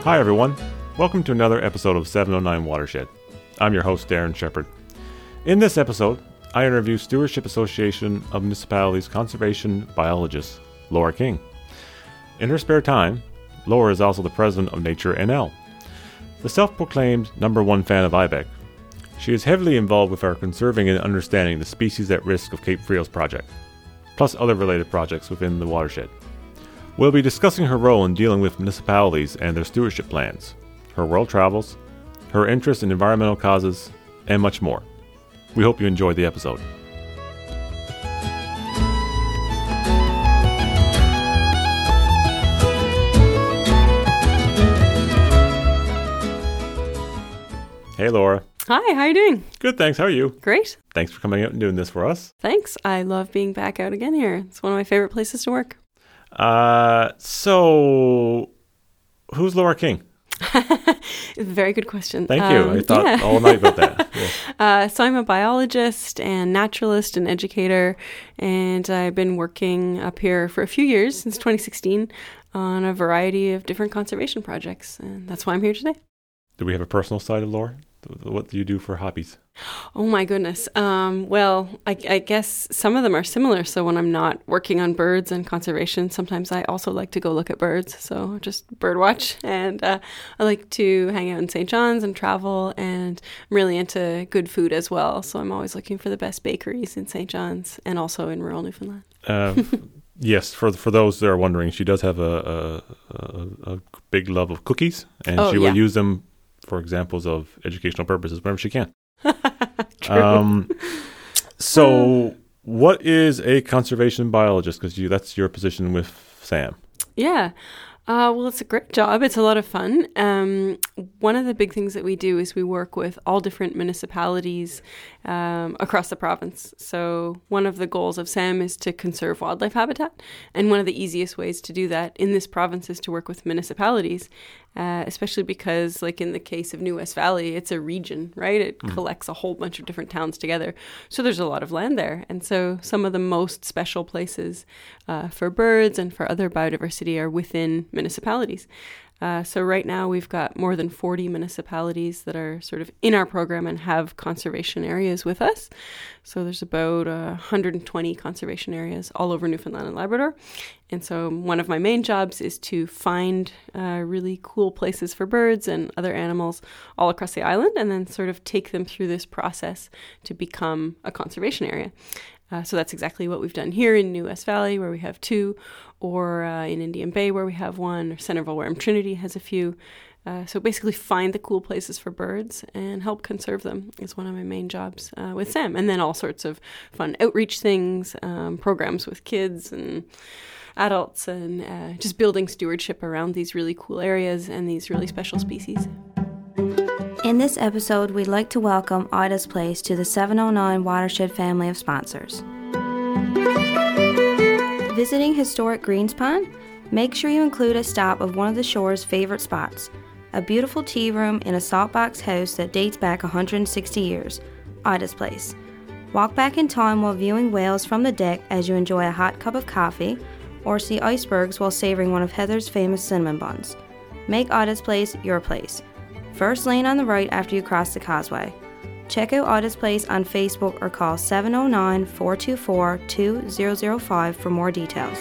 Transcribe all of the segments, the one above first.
Hi everyone, welcome to another episode of 709 Watershed. I'm your host Darren Shepherd. In this episode, I interview Stewardship Association of Municipalities conservation biologist Laura King. In her spare time, Laura is also the president of Nature NL, the self-proclaimed #1 fan of IBEC. She is heavily involved with our Conserving and Understanding the Species at Risk of Cape Friels project, plus other related projects within the watershed. We'll be discussing her role in dealing with municipalities and their stewardship plans, her world travels, her interest in environmental causes, and much more. We hope you enjoyed the episode. Hey Laura. Hi, how are you doing? Good, thanks. How are you? Great. Thanks for coming out and doing this for us. Thanks. I love being back out again here. It's one of my favorite places to work. So who's Laura King? Very good question. Thank you. I thought all night about that. Yeah. So I'm a biologist and naturalist and educator, and I've been working up here for a few years, since 2016, on a variety of different conservation projects, and that's why I'm here today. Do we have a personal side of Laura? What do you do for hobbies? Oh my goodness. Well, I guess some of them are similar. So when I'm not working on birds and conservation, sometimes I also like to go look at birds. So just bird watch. And I like to hang out in St. John's and travel. And I'm really into good food as well. So I'm always looking for the best bakeries in St. John's and also in rural Newfoundland. Yes, for those that are wondering, she does have a big love of cookies. And she will use them for examples of educational purposes whenever she can. True. So what is a conservation biologist? Because that's your position with SAM. Yeah. Well, it's a great job. It's a lot of fun. One of the big things that we do is we work with all different municipalities across the province. So one of the goals of SAM is to conserve wildlife habitat. And one of the easiest ways to do that in this province is to work with municipalities, especially because, like in the case of New West Valley, it's a region, right? It collects a whole bunch of different towns together. So there's a lot of land there. And so some of the most special places for birds and for other biodiversity are within municipalities. So right now we've got more than 40 municipalities that are sort of in our program and have conservation areas with us. So there's about 120 conservation areas all over Newfoundland and Labrador. And so one of my main jobs is to find really cool places for birds and other animals all across the island and then sort of take them through this process to become a conservation area. So that's exactly what we've done here in New West Valley, where we have 2, or in Indian Bay, where we have 1, or Centerville, where Trinity has a few. So basically find the cool places for birds and help conserve them is one of my main jobs with SAM. And then all sorts of fun outreach things, programs with kids and adults, and just building stewardship around these really cool areas and these really special species. In this episode, we'd like to welcome Ida's Place to the 709 Watershed family of sponsors. Visiting historic Greenspond? Make sure you include a stop of one of the shore's favorite spots, a beautiful tea room in a saltbox house that dates back 160 years, Ida's Place. Walk back in time while viewing whales from the deck as you enjoy a hot cup of coffee, or see icebergs while savoring one of Heather's famous cinnamon buns. Make Ida's Place your place. First lane on the right after you cross the causeway. Check out Ida's Place on Facebook or call 709-424-2005 for more details.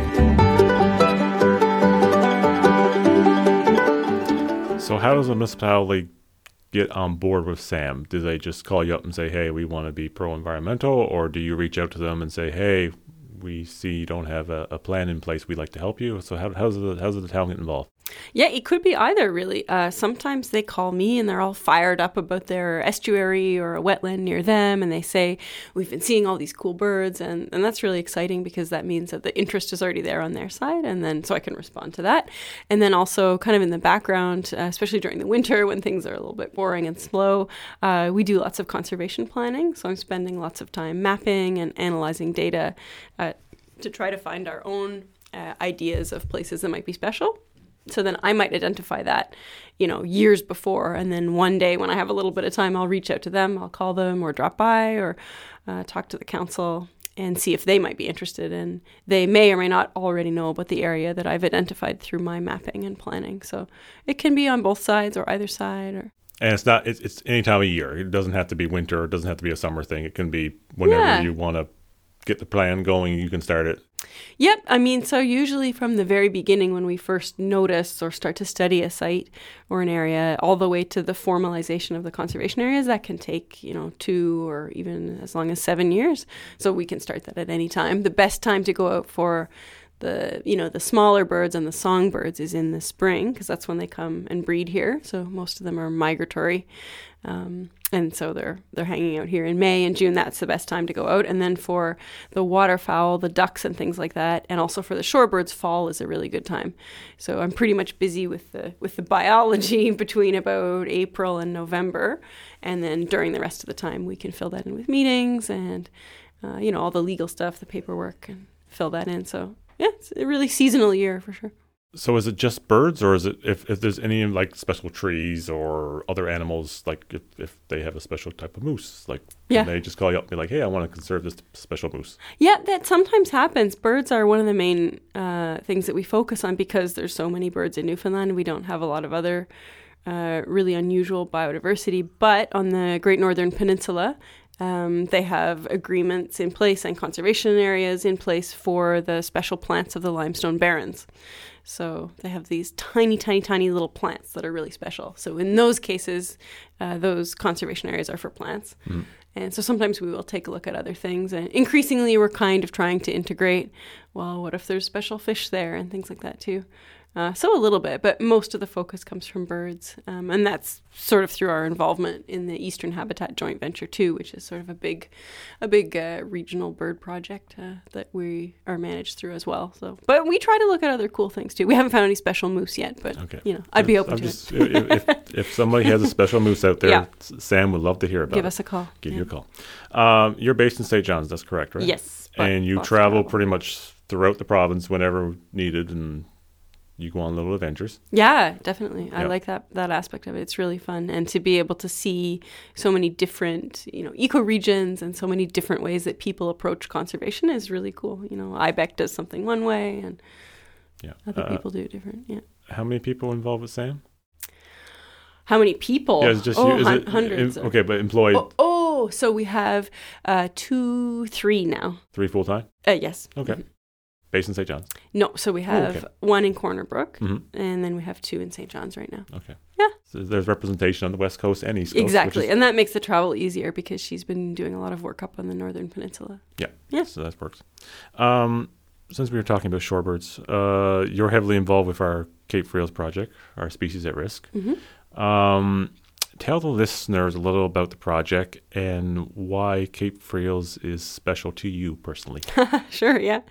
So how does a municipality get on board with SAM? Do they just call you up and say, hey, we want to be pro-environmental? Or do you reach out to them and say, hey, we see you don't have a plan in place, we'd like to help you? So how does the town get involved? Yeah, it could be either, really. Sometimes they call me and they're all fired up about their estuary or a wetland near them, and they say, we've been seeing all these cool birds, and that's really exciting because that means that the interest is already there on their side, and then so I can respond to that. And then also kind of in the background, especially during the winter when things are a little bit boring and slow, we do lots of conservation planning, so I'm spending lots of time mapping and analyzing data to try to find our own ideas of places that might be special. So then I might identify that, years before. And then one day when I have a little bit of time, I'll reach out to them. I'll call them or drop by or talk to the council and see if they might be interested. And they may or may not already know about the area that I've identified through my mapping and planning. So it can be on both sides or either side. And it's any time of year. It doesn't have to be winter. It doesn't have to be a summer thing. It can be whenever you want to get the plan going, you can start it. Yep. I mean, so usually from the very beginning when we first notice or start to study a site or an area, all the way to the formalization of the conservation areas, that can take, 2 or even as long as 7 years. So we can start that at any time. The best time to go out for the smaller birds and the songbirds is in the spring, because that's when they come and breed here. So most of them are migratory. And so they're hanging out here in May and June. That's the best time to go out. And then for the waterfowl, the ducks and things like that, and also for the shorebirds, fall is a really good time. So I'm pretty much busy with the biology between about April and November. And then during the rest of the time, we can fill that in with meetings and, all the legal stuff, the paperwork, and fill that in. So yeah, it's a really seasonal year for sure. So is it just birds, or is it if there's any like special trees or other animals, like if they have a special type of moose, like can they just call you up and be like, hey, I want to conserve this special moose? Yeah, that sometimes happens. Birds are one of the main things that we focus on because there's so many birds in Newfoundland. We don't have a lot of other really unusual biodiversity, but on the Great Northern Peninsula, they have agreements in place and conservation areas in place for the special plants of the limestone barrens. So they have these tiny, tiny, tiny little plants that are really special. So in those cases, those conservation areas are for plants. Mm. And so sometimes we will take a look at other things. And increasingly, we're kind of trying to integrate, well, what if there's special fish there and things like that too. So a little bit, but most of the focus comes from birds. And that's sort of through our involvement in the Eastern Habitat Joint Venture too, which is sort of a big regional bird project that we are managed through as well. So, but we try to look at other cool things too. We haven't found any special moose yet, but I'd be open to it. If somebody has a special moose out there, Sam would love to hear about it. Give us a call. Give you a call. You're based in St. John's, that's correct, right? Yes. And you travel pretty much throughout the province whenever needed, and you go on little adventures. Yeah, definitely. I like that aspect of it. It's really fun. And to be able to see so many different, ecoregions and so many different ways that people approach conservation is really cool. IBEC does something one way and other people do it different. Yeah. How many people involved with SAM? How many people? Yeah, it's just hundreds. Okay, but employed. So we have 3 now. 3 full-time? Yes. Okay. Mm-hmm. Based in St. John's? No, so we have 1 in Corner Brook, and then we have 2 in St. John's right now. Okay. Yeah. So there's representation on the West Coast and East Coast. Exactly, and that makes the travel easier because she's been doing a lot of work up on the Northern Peninsula. Yeah. So that works. Since we were talking about shorebirds, you're heavily involved with our Cape Friels project, our Species at Risk. Mm-hmm. Tell the listeners a little about the project and why Cape Friels is special to you personally. Sure, yeah.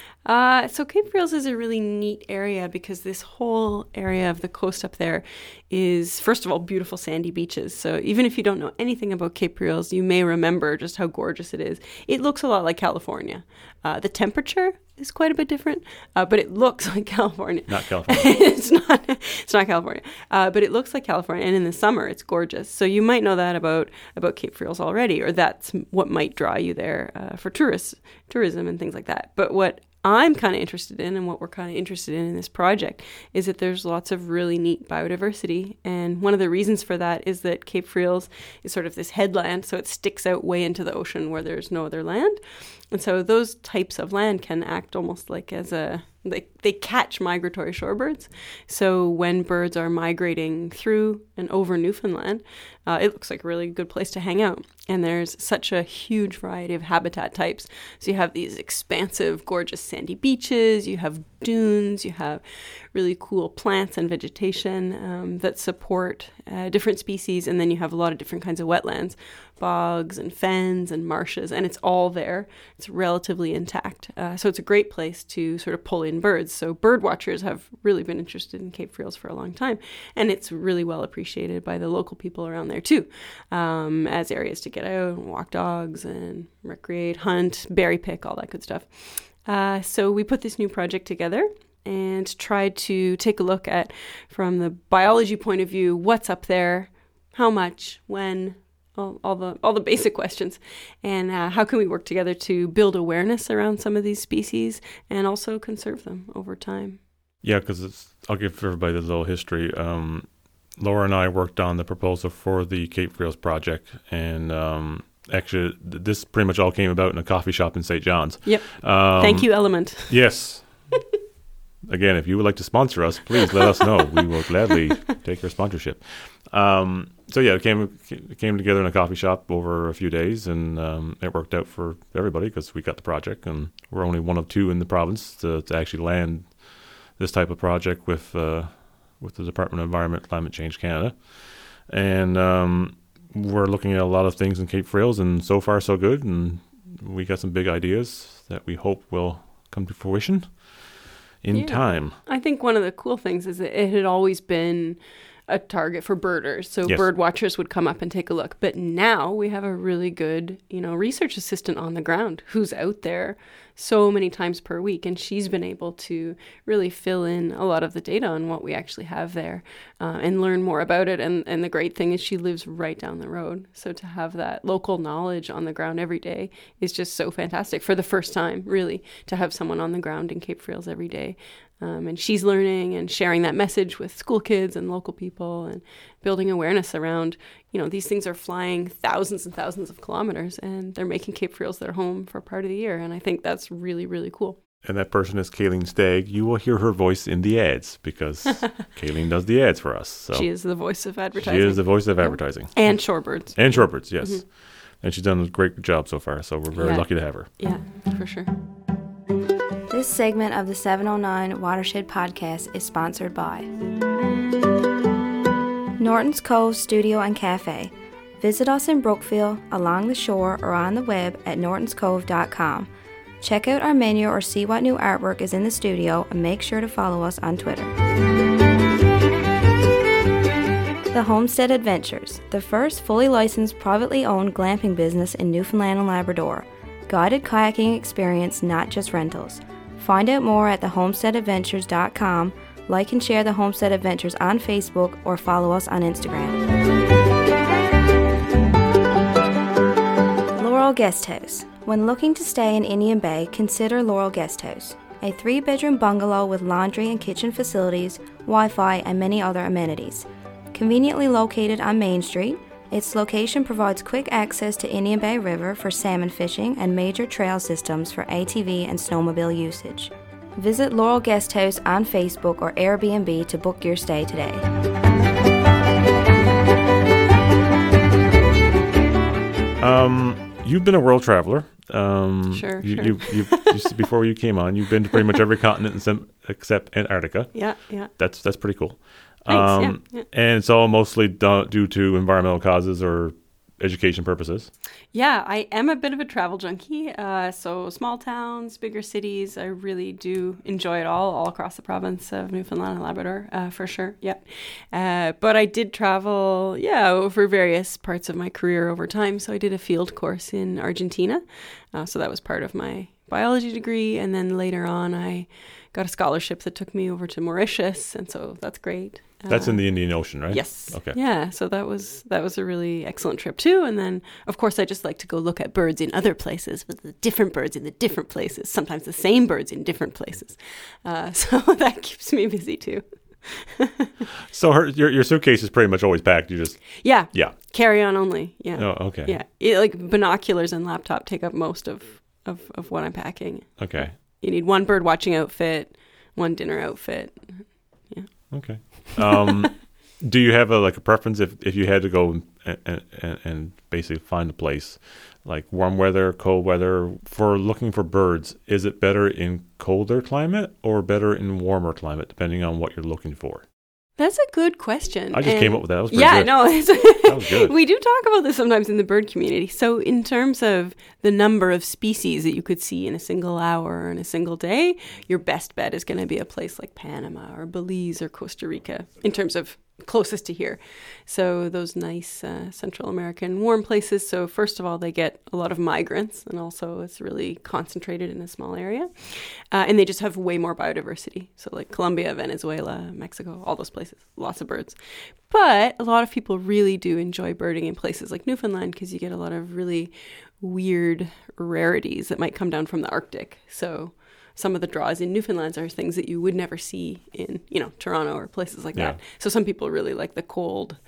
So Cape Friels is a really neat area because this whole area of the coast up there is, first of all, beautiful sandy beaches. So even if you don't know anything about Cape Friels, you may remember just how gorgeous it is. It looks a lot like California. The temperature is quite a bit different, but it looks like California. Not California. It's not California, but it looks like California. And in the summer, it's gorgeous. So you might know that about Cape Friels already, or that's what might draw you there for tourism and things like that. But what I'm kind of interested in, and what we're kind of interested in this project, is that there's lots of really neat biodiversity. And one of the reasons for that is that Cape Friels is sort of this headland, so it sticks out way into the ocean where there's no other land. And so those types of land can act almost like as they catch migratory shorebirds. So when birds are migrating through and over Newfoundland, it looks like a really good place to hang out. And there's such a huge variety of habitat types. So you have these expansive, gorgeous sandy beaches, you have dunes, you have really cool plants and vegetation that support different species. And then you have a lot of different kinds of wetlands, bogs and fens and marshes, and it's all there. It's relatively intact. So it's a great place to sort of pull in birds. So bird watchers have really been interested in Cape Friels for a long time, and it's really well appreciated by the local people around there too, as areas to get out and walk dogs and recreate, hunt, berry pick, all that good stuff. So we put this new project together and tried to take a look at, from the biology point of view, what's up there, how much, when, all the basic questions. And how can we work together to build awareness around some of these species and also conserve them over time? Yeah, because I'll give everybody a little history. Laura and I worked on the proposal for the Cape Frails project, and actually, this pretty much all came about in a coffee shop in St. John's. Yep. Thank you, Element. Yes. Again, if you would like to sponsor us, please let us know. We will gladly take your sponsorship. So yeah, it came together in a coffee shop over a few days, and it worked out for everybody because we got the project, and we're only one of two in the province to actually land this type of project with the Department of Environment, Climate Change Canada. And we're looking at a lot of things in Cape Frails, and so far so good. And we got some big ideas that we hope will come to fruition in time. I think one of the cool things is that it had always been a target for birders. So Yes. bird watchers would come up and take a look. But now we have a really good, research assistant on the ground who's out there so many times per week. And she's been able to really fill in a lot of the data on what we actually have there and learn more about it. And the great thing is she lives right down the road. So to have that local knowledge on the ground every day is just so fantastic for the first time, really, to have someone on the ground in Cape Frails every day. And she's learning and sharing that message with school kids and local people and building awareness around, these things are flying thousands and thousands of kilometers and they're making Cape Frails their home for part of the year. And I think that's really, really cool. And that person is Kayleen Stagg. You will hear her voice in the ads because Kayleen does the ads for us. So She is the voice of advertising. She is the voice of advertising. And shorebirds. And shorebirds, yes. And she's done a great job so far, so we're very lucky to have her. Yeah, for sure. This segment of the 709 Watershed Podcast is sponsored by Norton's Cove Studio and Cafe. Visit us in Brookfield, along the shore, or on the web at nortonscove.com. Check out our menu or see what new artwork is in the studio, and make sure to follow us on Twitter. The Homestead Adventures, the first fully licensed, privately owned glamping business in Newfoundland and Labrador. Guided kayaking experience, not just rentals. Find out more at thehomesteadadventures.com. Like and share the Homestead Adventures on Facebook or follow us on Instagram. Laurel Guest House. When looking to stay in Indian Bay, consider Laurel Guest House. A 3-bedroom bungalow with laundry and kitchen facilities, Wi-Fi, and many other amenities. Conveniently located on Main Street, its location provides quick access to Indian Bay River for salmon fishing and major trail systems for ATV and snowmobile usage. Visit Laurel Guest House on Facebook or Airbnb to book your stay today. You've been a world traveler. Sure. Before you came on, you've been to pretty much every continent except Antarctica. Yeah. That's pretty cool. Thanks, yeah. And it's all mostly due to environmental causes or education purposes. Yeah, I am a bit of a travel junkie. So small towns, bigger cities, I really do enjoy it all across the province of Newfoundland and Labrador, for sure. Yeah. But I did travel, over various parts of my career over time. So I did a field course in Argentina. So that was part of my biology degree. And then later on, I got a scholarship that took me over to Mauritius. And so that's great. That's in the Indian Ocean, right? Yes. Okay. Yeah. So that was a really excellent trip too. And then, of course, I just like to go look at birds in other places with the different birds in the different places. Sometimes the same birds in different places. So that keeps me busy too. So your suitcase is pretty much always packed. You just yeah carry on only. Yeah. Oh, okay. Yeah. Like binoculars and laptop take up most of what I'm packing. Okay. You need one bird watching outfit, one dinner outfit. Yeah. Okay. Do you have a preference if you had to go and basically find a place like warm weather, cold weather for looking for birds? Is it better in colder climate or better in warmer climate, depending on what you're looking for? That's a good question. I just came up with that. That was pretty good. No, that was good. We do talk about this sometimes in the bird community. So in terms of the number of species that you could see in a single hour or in a single day, your best bet is going to be a place like Panama or Belize or Costa Rica in terms of closest to here. So those nice Central American warm places. So first of all, they get a lot of migrants, and also it's really concentrated in a small area. And they just have way more biodiversity. So like Colombia, Venezuela, Mexico, all those places, lots of birds. But a lot of people really do enjoy birding in places like Newfoundland because you get a lot of really weird rarities that might come down from the Arctic. So some of the draws in Newfoundland are things that you would never see in, Toronto or places like that. So some people really like the cold,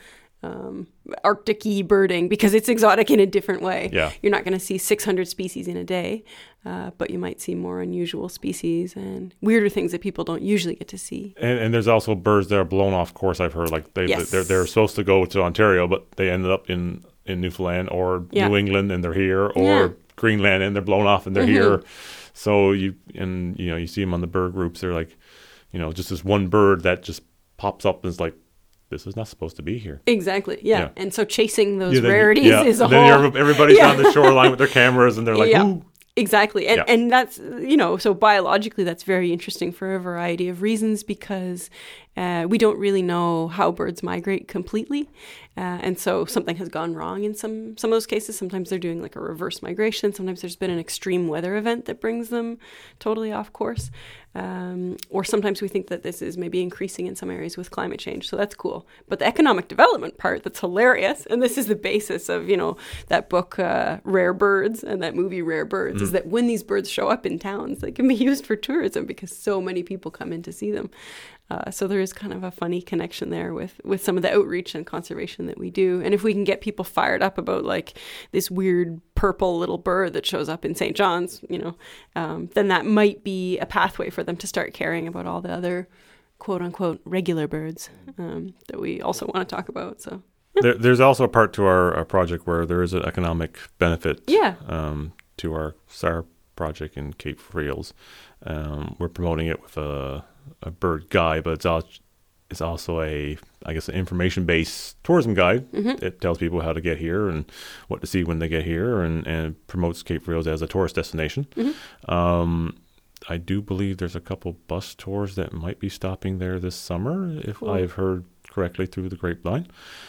Arctic-y birding because it's exotic in a different way. Yeah. You're not going to see 600 species in a day, but you might see more unusual species and weirder things that people don't usually get to see. And there's also birds that are blown off course, I've heard. Like they're supposed to go to Ontario, but they ended up in Newfoundland or New England and they're here, or Greenland and they're blown off and they're here. So you see them on the bird groups. They're like, just this one bird that just pops up and is like, this is not supposed to be here. exactly. Yeah. And so chasing those rarities is a and whole. then everybody's on the shoreline with their cameras and they're like, ooh. Exactly. And that's, so biologically, that's very interesting for a variety of reasons because we don't really know how birds migrate completely. And so something has gone wrong in some of those cases. Sometimes they're doing like a reverse migration. Sometimes there's been an extreme weather event that brings them totally off course. Or sometimes we think that this is maybe increasing in some areas with climate change. So that's cool. But the economic development part that's hilarious, and this is the basis of, that book, Rare Birds, and that movie, Rare Birds, is that when these birds show up in towns, they can be used for tourism because so many people come in to see them. So there is kind of a funny connection there with some of the outreach and conservation that we do. And if we can get people fired up about like this weird purple little bird that shows up in St. John's, then that might be a pathway for them to start caring about all the other quote unquote regular birds that we also want to talk about. So there's also a part to our project where there is an economic benefit to our SAR project in Cape Friels. We're promoting it with a bird guide, but it's also an information-based tourism guide. It tells people how to get here and what to see when they get here, and promotes Cape Friels as a tourist destination. I do believe there's a couple bus tours that might be stopping there this summer, if I've heard correctly through the grapevine.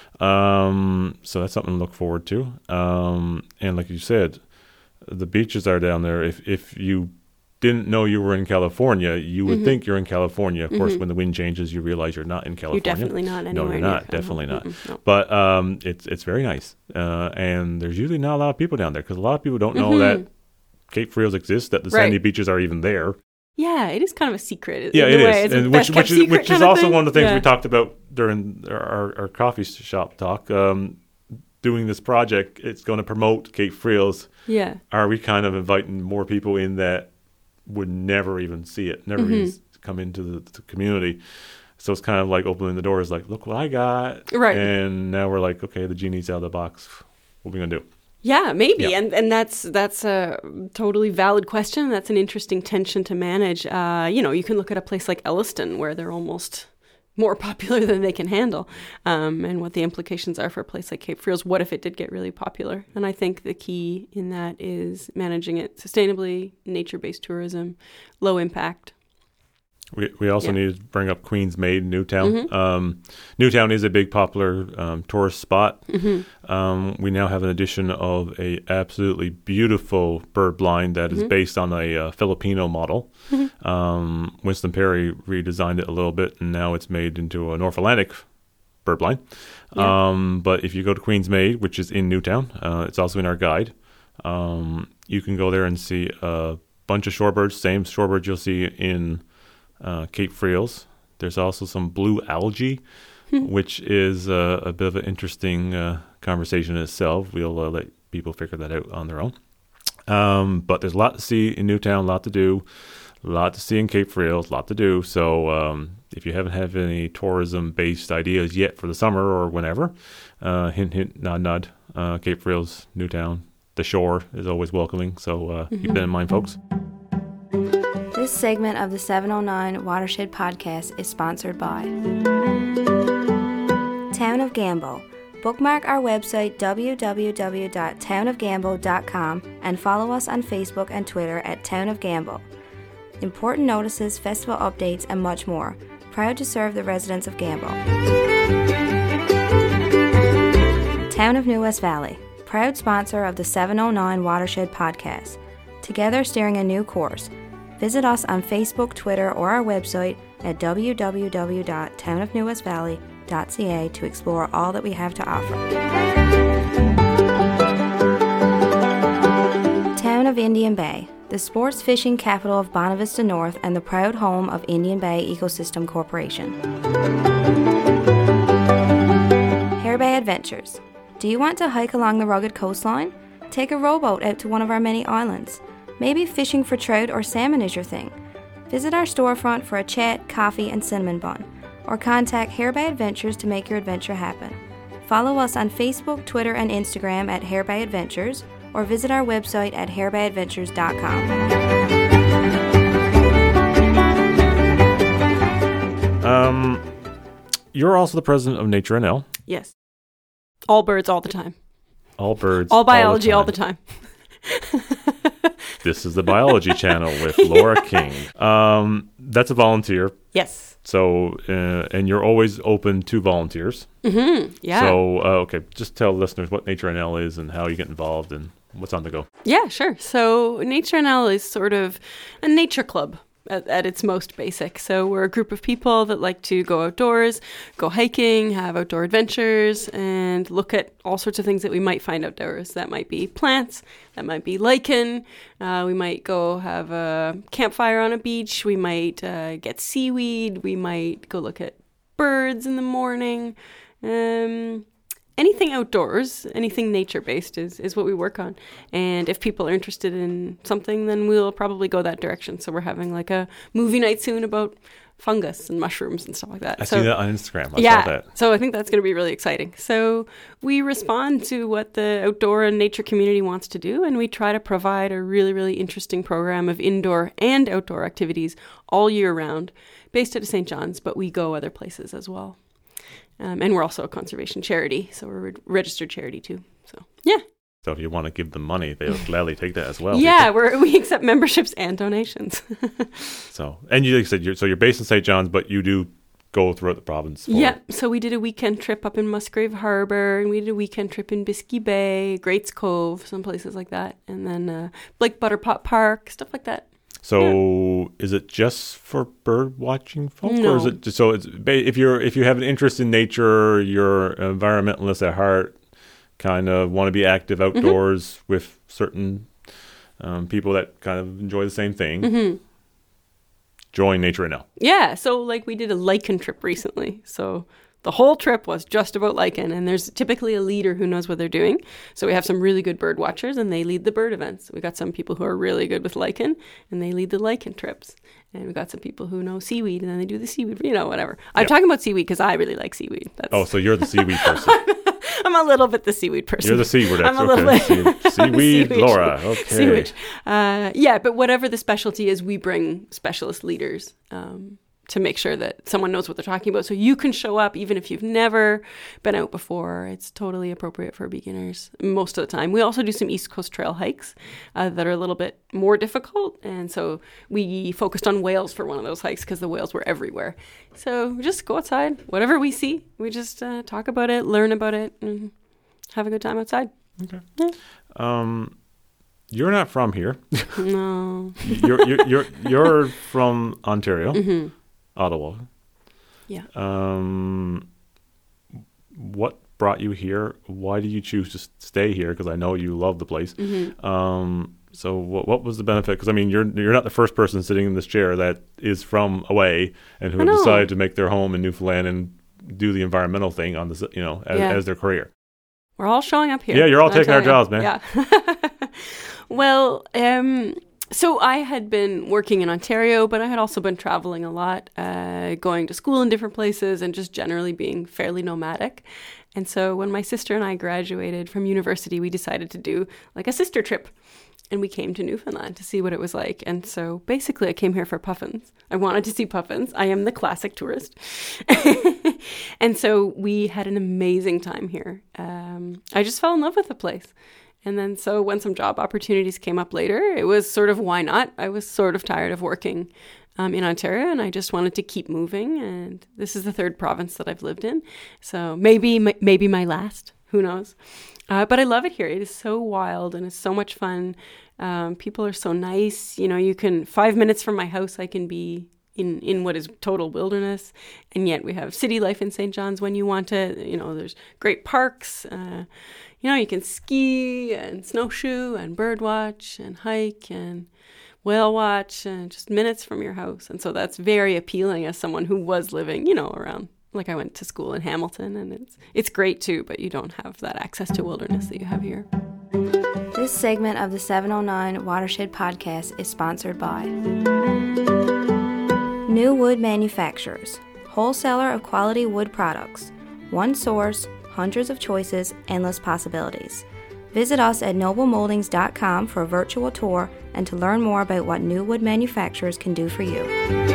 So that's something to look forward to. And like you said, the beaches are down there. If you didn't know you were in California, you would think you're in California. Of course, when the wind changes, you realize you're not in California. You're definitely not anywhere. No, you're not. Definitely not. No. But it's very nice. And there's usually not a lot of people down there because a lot of people don't know that Cape Friels exists, that the sandy beaches are even there. Yeah, it is kind of a secret. Yeah, it is. And which is also one of the things we talked about during our coffee shop talk. Doing this project, it's going to promote Cape Friels. Yeah. Are we kind of inviting more people in that would never even see it, never even come into the community? So it's kind of like opening the doors, like, look what I got. Right. And now we're like, okay, the genie's out of the box. What are we going to do? Yeah, maybe. Yeah. And that's a totally valid question. That's an interesting tension to manage. You can look at a place like Elliston where they're almost more popular than they can handle, and what the implications are for a place like Cape Friels. What if it did get really popular? And I think the key in that is managing it sustainably, nature-based tourism, low impact. We also need to bring up Queensmaid, Newtown. Newtown is a big popular tourist spot. We now have an addition of a absolutely beautiful bird blind that is based on a Filipino model. Winston Perry redesigned it a little bit, and now it's made into a North Atlantic bird blind. But if you go to Queensmaid, which is in Newtown, it's also in our guide, you can go there and see a bunch of shorebirds, same shorebirds you'll see in Cape Friels. There's also some blue algae, which is a bit of an interesting conversation in itself. We'll let people figure that out on their own. But there's a lot to see in Newtown, a lot to do, a lot to see in Cape Friels, a lot to do. So if you haven't had any tourism-based ideas yet for the summer or whenever, hint, hint, nod, nod, Cape Friels, Newtown, the shore is always welcoming. So keep that in mind, folks. This segment of the 709 Watershed Podcast is sponsored by Town of Gamble. Bookmark our website www.townofgamble.com and follow us on Facebook and Twitter at Town of Gamble. Important notices, festival updates, and much more. Proud to serve the residents of Gamble. Town of New West Valley, proud sponsor of the 709 Watershed podcast. Together steering a new course. Visit us on Facebook, Twitter, or our website at www.townofnewwestvalley.ca to explore all that we have to offer. Town of Indian Bay, the sports fishing capital of Bonavista North and the proud home of Indian Bay Ecosystem Corporation. Hare Bay Adventures. Do you want to hike along the rugged coastline? Take a rowboat out to one of our many islands. Maybe fishing for trout or salmon is your thing. Visit our storefront for a chat, coffee, and cinnamon bun, or contact Hare Bay Adventures to make your adventure happen. Follow us on Facebook, Twitter, and Instagram at Hare Bay Adventures, or visit our website at harebayadventures.com. You're also the president of Nature NL. Yes. All birds all the time. All birds. All biology all the time. This is the Biology Channel with Laura King. That's a volunteer. Yes. So, and you're always open to volunteers. Mm-hmm. Yeah. So, okay, just tell listeners what Nature NL is and how you get involved and what's on the go. Yeah, sure. So Nature NL is sort of a nature club at its most basic. So we're a group of people that like to go outdoors, go hiking, have outdoor adventures, and look at all sorts of things that we might find outdoors. That might be plants, that might be lichen, we might go have a campfire on a beach, we might get seaweed, we might go look at birds in the morning. Anything outdoors, anything nature-based is what we work on. And if people are interested in something, then we'll probably go that direction. So we're having like a movie night soon about fungus and mushrooms and stuff like that. I see that on Instagram. I saw that. So I think that's going to be really exciting. So we respond to what the outdoor and nature community wants to do, and we try to provide a really, really interesting program of indoor and outdoor activities all year round, based out of St. John's, but we go other places as well. And we're also a conservation charity, so we're a registered charity too. So, yeah. So if you want to give them money, they'll gladly take that as well. Yeah, we accept memberships and donations. So, and you said you're based in St. John's, but you do go throughout the province. Yeah, so we did a weekend trip up in Musgrave Harbour, and we did a weekend trip in Biscay Bay, Greats Cove, some places like that, and then Blake Butterpot Park, stuff like that. So is it just for bird watching folk? No. Or is it just, so it's if you have an interest in nature, you're an environmentalist at heart, kind of want to be active outdoors with certain people that kind of enjoy the same thing, join Nature NL. Yeah, so like we did a lichen trip recently. So the whole trip was just about lichen, and there's typically a leader who knows what they're doing. So we have some really good bird watchers, and they lead the bird events. We got some people who are really good with lichen, and they lead the lichen trips. And we got some people who know seaweed, and then they do the seaweed, whatever. I'm talking about seaweed because I really like seaweed. So you're the seaweed person. I'm a little bit the seaweed person. You're the seaweed. I'm a little bit seaweed, Laura. Okay. Seaweed. Yeah, but whatever the specialty is, we bring specialist leaders to make sure that someone knows what they're talking about. So you can show up even if you've never been out before. It's totally appropriate for beginners most of the time. We also do some East Coast trail hikes that are a little bit more difficult. And so we focused on whales for one of those hikes because the whales were everywhere. So we just go outside, whatever we see. We just talk about it, learn about it, and have a good time outside. Okay. Yeah. You're not from here. No. You're from Ontario. Ottawa. Yeah. What brought you here? Why did you choose to stay here? Because I know you love the place. So what was the benefit? Because I mean, you're not the first person sitting in this chair that is from away and who have decided to make their home in Newfoundland and do the environmental thing on this, as their career. We're all showing up here. Yeah, you're all taking our jobs, man. Yeah. Well, so I had been working in Ontario, but I had also been traveling a lot, going to school in different places and just generally being fairly nomadic. And so when my sister and I graduated from university, we decided to do like a sister trip. And we came to Newfoundland to see what it was like. And so basically I came here for puffins. I wanted to see puffins. I am the classic tourist. And so we had an amazing time here. I just fell in love with the place. And then so when some job opportunities came up later, it was sort of, why not? I was sort of tired of working in Ontario, and I just wanted to keep moving. And this is the third province that I've lived in. So maybe my last. who knows? But I love it here. It is so wild and it's so much fun. People are so nice. You know, you can 5 minutes from my house, I can be in what is total wilderness, and yet we have city life in St. John's when you want it. You know, there's great parks. You know, you can ski and snowshoe and bird watch and hike and whale watch and just minutes from your house. And so that's very appealing as someone who was living, you know, around, like I went to school in Hamilton, and it's great too, but you don't have that access to wilderness that you have here. This segment of the 709 Watershed Podcast is sponsored by New Wood Manufacturers, wholesaler of quality wood products. One source, hundreds of choices, endless possibilities. Visit us at noblemoldings.com for a virtual tour and to learn more about what New Wood Manufacturers can do for you.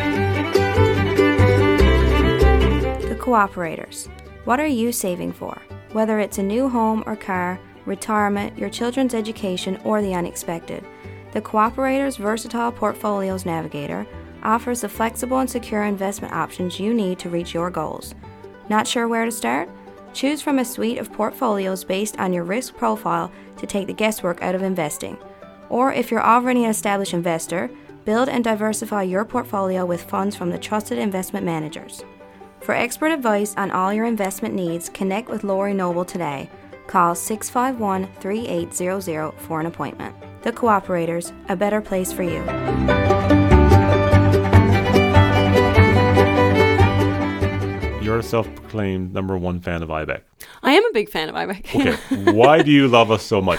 The Cooperators. What are you saving for? Whether it's a new home or car, retirement, your children's education, or the unexpected, the Cooperators Versatile Portfolios Navigator offers the flexible and secure investment options you need to reach your goals. Not sure where to start? Choose from a suite of portfolios based on your risk profile to take the guesswork out of investing. Or if you're already an established investor, build and diversify your portfolio with funds from the trusted investment managers. For expert advice on all your investment needs, connect with Lori Noble today. Call 651-3800 for an appointment. The Cooperators, a better place for you. You're a self-proclaimed number one fan of IBEC. I am a big fan of IBEC. Okay, why do you love us so much?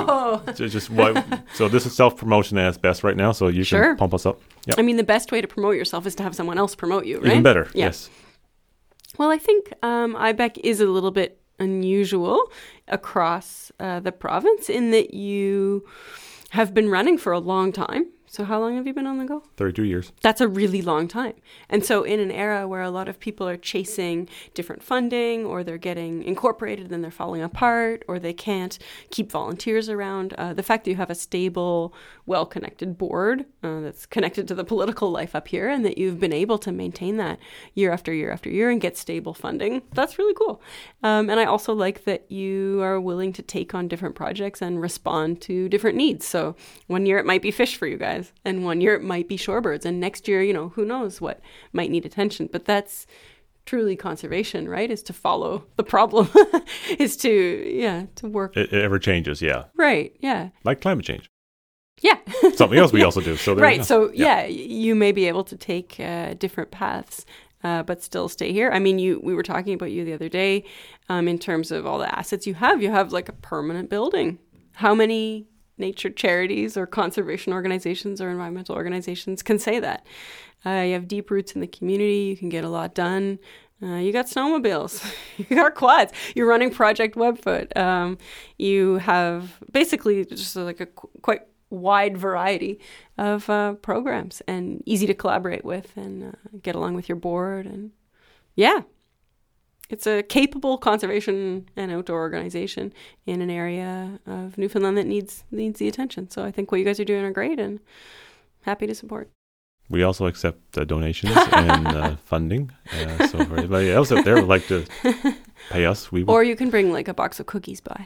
So this is self-promotion at its best right now, so you can pump us up. Yep. I mean, the best way to promote yourself is to have someone else promote you, right? Even better, yeah. Yes. Well, I think IBEC is a little bit unusual across the province in that you have been running for a long time. So how long have you been on the go? 32 years. That's a really long time. And so in an era where a lot of people are chasing different funding, or they're getting incorporated and they're falling apart, or they can't keep volunteers around, the fact that you have a stable, well-connected board that's connected to the political life up here, and that you've been able to maintain that year after year after year and get stable funding, that's really cool. And I also like that you are willing to take on different projects and respond to different needs. So one year it might be fish for you guys, and one year it might be shorebirds, and next year, you know, who knows what might need attention. But that's truly conservation, right? Is to follow the problem, is to work. It ever changes, yeah. Right, yeah. Like climate change. Yeah. Something else we also do. So there right, you go. so yeah, you may be able to take different paths, but still stay here. I mean, we were talking about you the other day in terms of all the assets you have. You have like a permanent building. How many nature charities or conservation organizations or environmental organizations can say that? You have deep roots in the community. You can get a lot done. You got snowmobiles. You got quads. You're running Project Webfoot. You have basically just like a quite wide variety of programs, and easy to collaborate with and get along with your board. And yeah, it's a capable conservation and outdoor organization in an area of Newfoundland that needs the attention. So I think what you guys are doing are great, and happy to support. We also accept donations and funding. So for anybody else out there would like to pay us, we will. Or you can bring like a box of cookies by.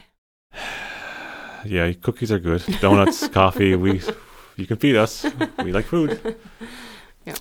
Yeah, cookies are good. Donuts, coffee. You can feed us. We like food. Yeah.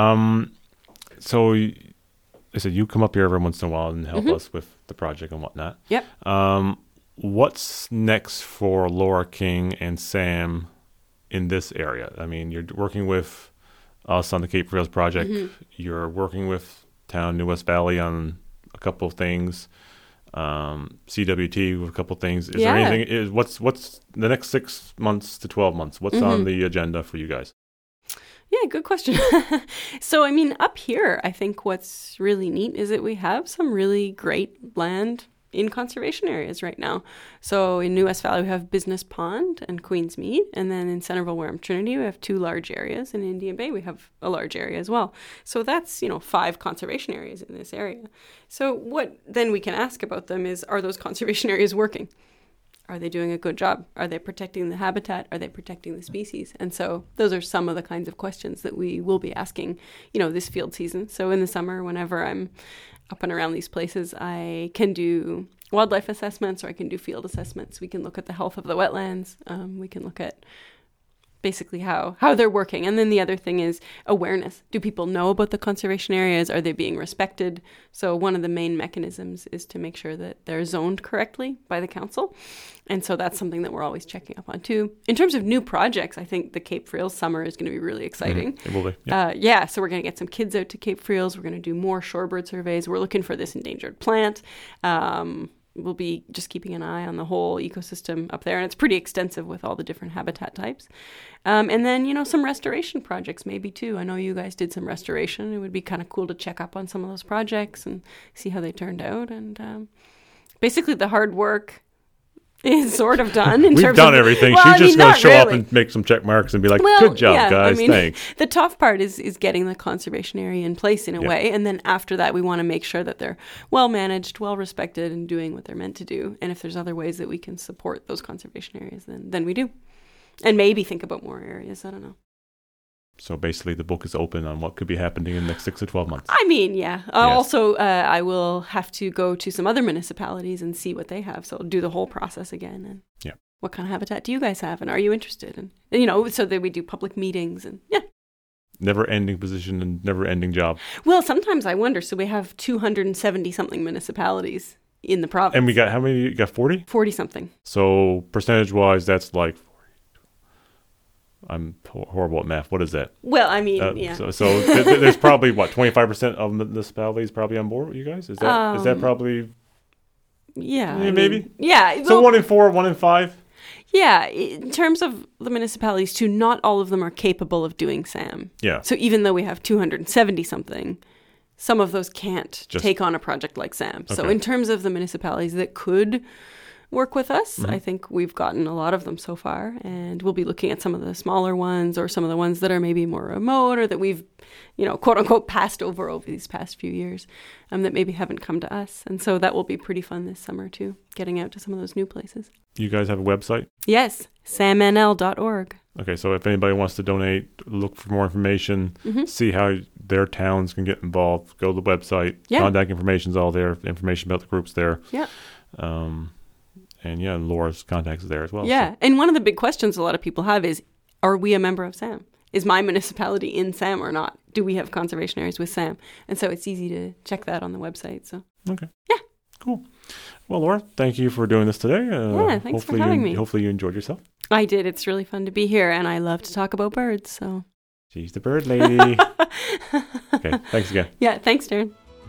So I said you come up here every once in a while and help us with the project and whatnot. Yep. What's next for Laura King and Sam in this area? I mean, you're working with us on the Cape Rails project. You're working with Town New West Valley on a couple of things. CWT with a couple of things. Is there anything? What's the next 6 months to 12 months? What's on the agenda for you guys? Yeah, good question. So, I mean, up here, I think what's really neat is that we have some really great land in conservation areas right now. So in New West Valley, we have Business Pond and Queens Mead. And then in Centerville, Wareham, Trinity, we have 2 large areas. In Indian Bay, we have a large area as well. So that's, 5 conservation areas in this area. So what then we can ask about them is, are those conservation areas working? Are they doing a good job? Are they protecting the habitat? Are they protecting the species? And so those are some of the kinds of questions that we will be asking, this field season. So in the summer, whenever I'm up and around these places, I can do wildlife assessments or I can do field assessments. We can look at the health of the wetlands. We can look at basically how they're working. And then the other thing is awareness. Do people know about the conservation areas? Are they being respected? So one of the main mechanisms is to make sure that they're zoned correctly by the council. And so that's something that we're always checking up on too. In terms of new projects, I think the Cape Friels summer is going to be really exciting. It will be. Yeah. So we're going to get some kids out to Cape Friels. We're going to do more shorebird surveys. We're looking for this endangered plant. We'll be just keeping an eye on the whole ecosystem up there. And it's pretty extensive with all the different habitat types. And then, some restoration projects maybe too. I know you guys did some restoration. It would be kind of cool to check up on some of those projects and see how they turned out. And basically the hard work is sort of done. We've done everything. She's just going to show up and make some check marks and be like, good job, guys. Thanks. The tough part is getting the conservation area in place in a way. And then after that, we want to make sure that they're well managed, well respected, and doing what they're meant to do. And if there's other ways that we can support those conservation areas, then we do. And maybe think about more areas. I don't know. So basically the book is open on what could be happening in the next 6 to 12 months. I mean, yeah. Yes. Also, I will have to go to some other municipalities and see what they have. So I'll do the whole process again. And what kind of habitat do you guys have? And are you interested? And so that we do public meetings and Never-ending position and never-ending job. Well, sometimes I wonder. So we have 270-something municipalities in the province. And we got how many? You got 40? 40-something. So percentage-wise, that's like... I'm horrible at math. What is that? Well, I mean, So there's probably, 25% of municipalities probably on board with you guys? Is that probably... Yeah. Maybe? Yeah. So 1 in 4, 1 in 5? Yeah. In terms of the municipalities too, not all of them are capable of doing SAM. Yeah. So even though we have 270-something, some of those can't take on a project like SAM. Okay. So in terms of the municipalities that could work with us, I think we've gotten a lot of them so far, and we'll be looking at some of the smaller ones or some of the ones that are maybe more remote or that we've, quote unquote, passed over these past few years, that maybe haven't come to us. And so that will be pretty fun this summer too, getting out to some of those new places. You guys have a website? Yes, samnl.org. Okay, so if anybody wants to donate, look for more information, see how their towns can get involved, go to the website. Contact information's all there, information about the groups there. Yeah. And Laura's contacts are there as well. Yeah, so. And one of the big questions a lot of people have is, are we a member of SAM? Is my municipality in SAM or not? Do we have conservation areas with SAM? And so it's easy to check that on the website. So okay. Yeah. Cool. Well, Laura, thank you for doing this today. Thanks for having me. Hopefully you enjoyed yourself. I did. It's really fun to be here, and I love to talk about birds. So she's the bird lady. Okay, thanks again. Yeah, thanks, Darren.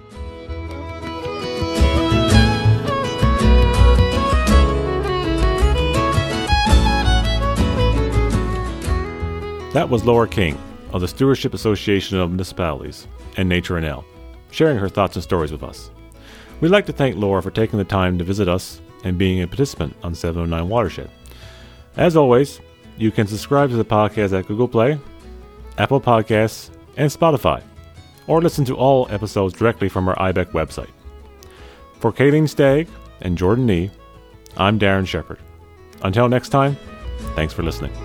That was Laura King of the Stewardship Association of Municipalities and Nature NL, sharing her thoughts and stories with us. We'd like to thank Laura for taking the time to visit us and being a participant on 709 Watershed. As always, you can subscribe to the podcast at Google Play, Apple Podcasts, and Spotify, or listen to all episodes directly from our IBEC website. For Kayleen Stagg and Jordan Nee, I'm Darren Shepherd. Until next time, thanks for listening.